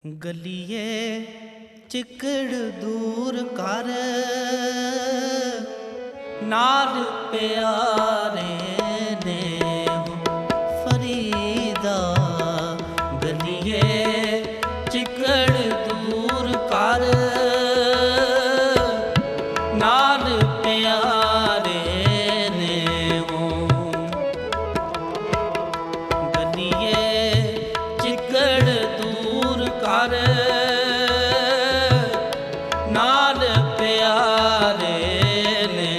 गलिए चिकड़ दूर कर नाल प्यारे ने फरीदा। गलिए चिकड़ दूर कर नाल प्यारे ने गलिए चिकड़ दूर कर नाल प्यारे ने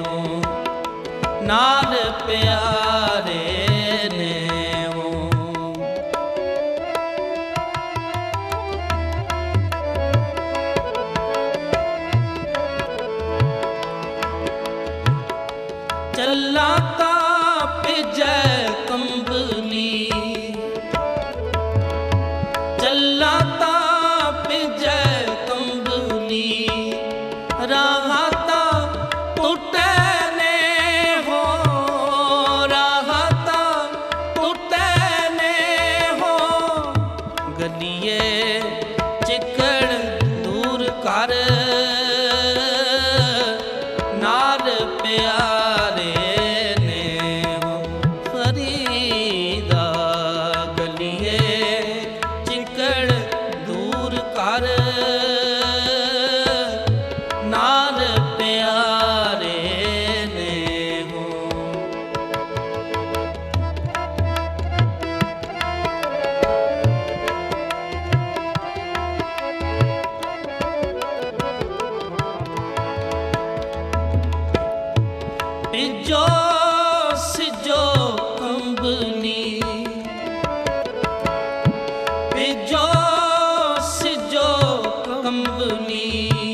नाल प्यारे ने चला ताप जय कंबली चला ताप जय कंबली राहता टूटे ने हो राहता टूटे ने हो। गलिए चिकड़ दूर कर नाल प्यारे ने फरीदा। गलिए चिकड़ दूर कर नाल प्यारे ने पिजो सिजो कंबनी पिजो सिजो कंबनी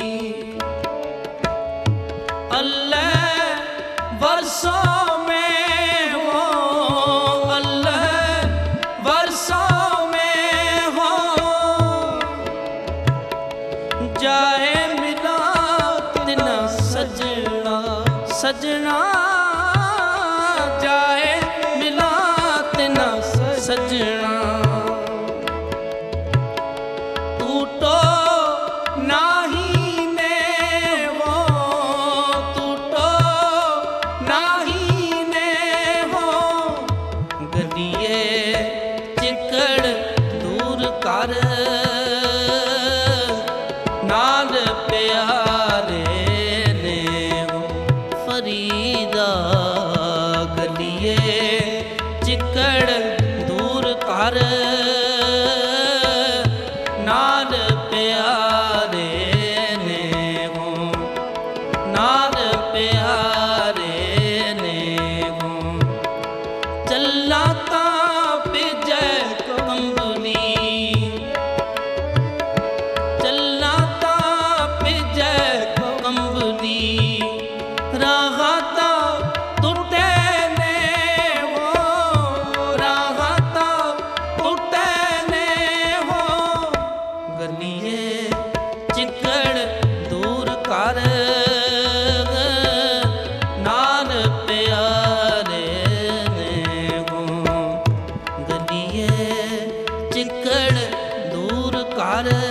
अल्लाह वर्षों में हो अल्लाह वर्षों में हो। जाए मिला तिना सजना सजना जाए मिला तिना सजना। टूटो नाही ने वो टूटो नाही ने हो। गलिए चिकड़ दूर कर नाल प्यारे ने फरीदा। गलिए चिकड़ दूर कर नाल प्यारे ने नाल प्यारे ने चला ताप जय कंबली चला ताप जय कंबली राहता टूटे ने हो राहता टूटे ने हो। गलिए चिकड़ दूर कर नाल प्यारे ने गलिए चिकड़ दूर कर